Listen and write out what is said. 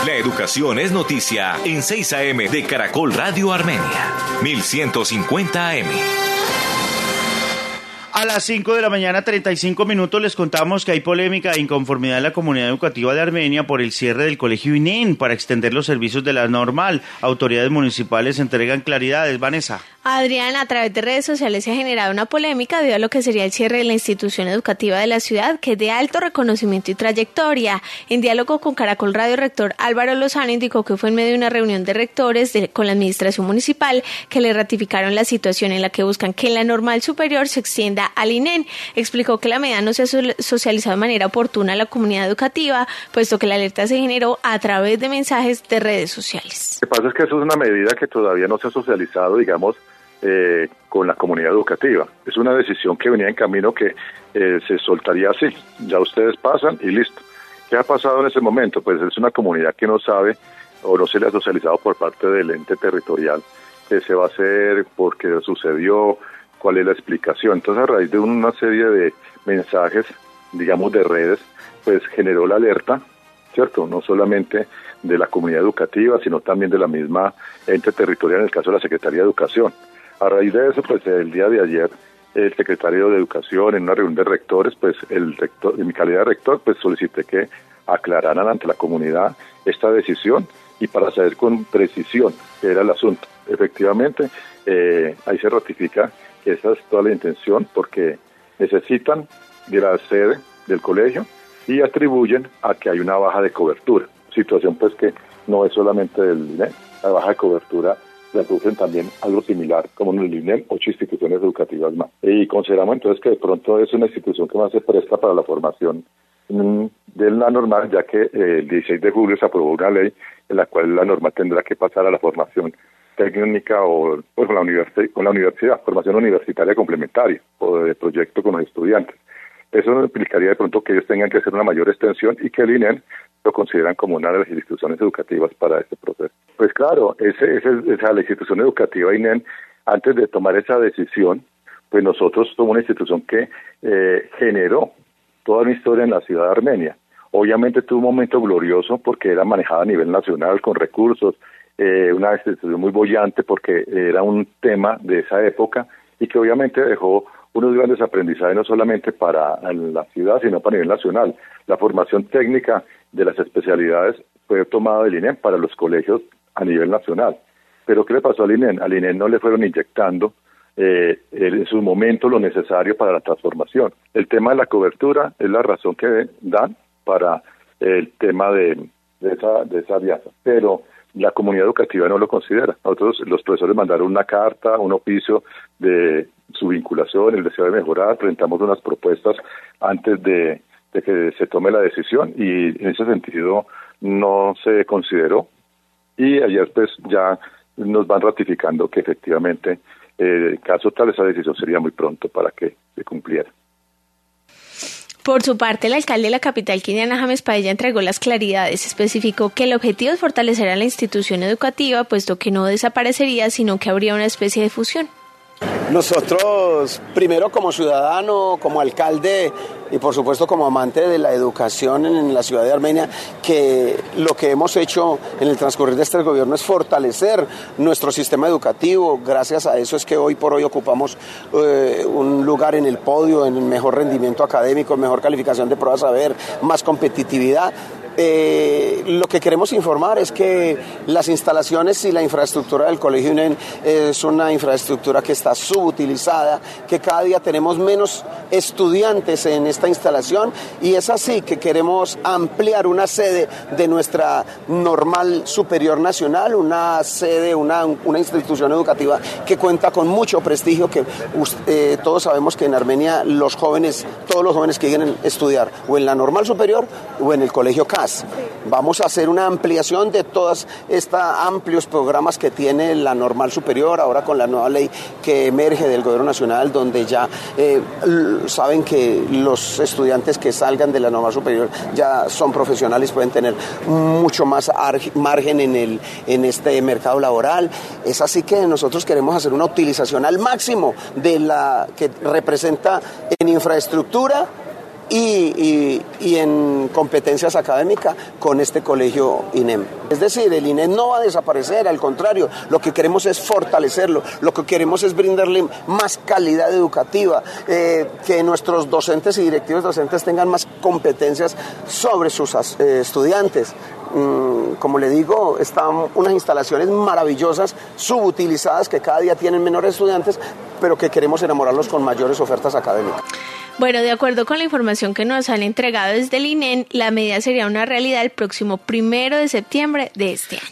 La educación es noticia en 6 AM de Caracol Radio Armenia, 1150 AM. A las 5 de la mañana, 35 minutos, les contamos que hay polémica e inconformidad en la comunidad educativa de Armenia por el cierre del colegio INEN para extender los servicios de la normal. Autoridades municipales entregan claridades. Vanessa. Adrián, a través de redes sociales se ha generado una polémica debido a lo que sería el cierre de la institución educativa de la ciudad, que es de alto reconocimiento y trayectoria. En diálogo con Caracol Radio, el rector Álvaro Lozano indicó que fue en medio de una reunión de rectores con la administración municipal que le ratificaron la situación en la que buscan que en la normal superior se extienda al INEN. Explicó que la medida no se ha socializado de manera oportuna a la comunidad educativa, puesto que la alerta se generó a través de mensajes de redes sociales. Lo que pasa es que eso es una medida que todavía no se ha socializado, digamos, con la comunidad educativa. Es una decisión que venía en camino que se soltaría así. Ya ustedes pasan y listo. ¿Qué ha pasado en ese momento? Pues es una comunidad que no sabe o no se le ha socializado por parte del ente territorial qué se va a hacer, por qué sucedió, cuál es la explicación. Entonces, a raíz de una serie de mensajes, digamos, de redes, pues generó la alerta, ¿cierto? No solamente de la comunidad educativa, sino también de la misma ente territorial, en el caso de la Secretaría de Educación. A raíz de eso, pues el día de ayer, el secretario de Educación, en una reunión de rectores, pues el rector, en mi calidad de rector, pues solicité que aclararan ante la comunidad esta decisión y para saber con precisión qué era el asunto. Efectivamente, ahí se ratifica que esa es toda la intención, porque necesitan de la sede del colegio y atribuyen a que hay una baja de cobertura. Situación pues que no es solamente del INEN, la baja de cobertura la producen también algo similar como en el INEN, 8 instituciones educativas más. Y consideramos entonces que de pronto es una institución que más se presta para la formación de la normal, ya que el 16 de julio se aprobó una ley en la cual la normal tendrá que pasar a la formación técnica o con la universidad, formación universitaria complementaria o de proyecto con los estudiantes. Eso implicaría de pronto que ellos tengan que hacer una mayor extensión y que el INEN lo consideran como una de las instituciones educativas para este proceso. Pues claro, la institución educativa INEN, antes de tomar esa decisión, pues nosotros somos una institución que generó toda una historia en la ciudad de Armenia. Obviamente tuvo un momento glorioso porque era manejada a nivel nacional con recursos, una institución muy boyante porque era un tema de esa época y que obviamente dejó unos grandes aprendizajes no solamente para la ciudad, sino para nivel nacional. La formación técnica de las especialidades fue tomada del INEN para los colegios a nivel nacional. Pero ¿qué le pasó al INEN? Al INEN no le fueron inyectando en su momento lo necesario para la transformación. El tema de la cobertura es la razón que dan para el tema de esa alianza, pero la comunidad educativa no lo considera. Nosotros, los profesores mandaron una carta, un oficio de su vinculación, el deseo de mejorar, presentamos unas propuestas antes de que se tome la decisión y en ese sentido no se consideró y ayer pues ya nos van ratificando que efectivamente caso tal esa decisión sería muy pronto para que se cumpliera. Por su parte, el alcalde de la capital, Kiliana James Padilla, entregó las claridades. Especificó que el objetivo es fortalecer a la institución educativa, puesto que no desaparecería, sino que habría una especie de fusión. Nosotros, primero como ciudadano, como alcalde y por supuesto como amante de la educación en la ciudad de Armenia, que lo que hemos hecho en el transcurrir de este gobierno es fortalecer nuestro sistema educativo. Gracias a eso es que hoy por hoy ocupamos un lugar en el podio, en el mejor rendimiento académico, mejor calificación de pruebas saber, más competitividad. Lo que queremos informar es que las instalaciones y la infraestructura del Colegio INEN es una infraestructura que está subutilizada, que cada día tenemos menos estudiantes en esta instalación y es así que queremos ampliar una sede de nuestra normal superior nacional, una sede, una institución educativa que cuenta con mucho prestigio, que todos sabemos que en Armenia todos los jóvenes que quieren estudiar o en la normal superior o en el Colegio CAS. Vamos a hacer una ampliación de todos estos amplios programas que tiene la normal superior, ahora con la nueva ley que emerge del gobierno nacional, donde ya saben que los estudiantes que salgan de la normal superior ya son profesionales, pueden tener mucho más margen en este mercado laboral. Es así que nosotros queremos hacer una utilización al máximo de la que representa en infraestructura y en competencias académicas con este colegio INEM. Es decir, el INEM no va a desaparecer, al contrario, lo que queremos es fortalecerlo, lo que queremos es brindarle más calidad educativa, que nuestros docentes y directivos docentes tengan más competencias sobre sus estudiantes. Como le digo, están unas instalaciones maravillosas, subutilizadas, que cada día tienen menores estudiantes, pero que queremos enamorarlos con mayores ofertas académicas. Bueno, de acuerdo con la información que nos han entregado desde el INEN, la medida sería una realidad el próximo 1 de septiembre de este año.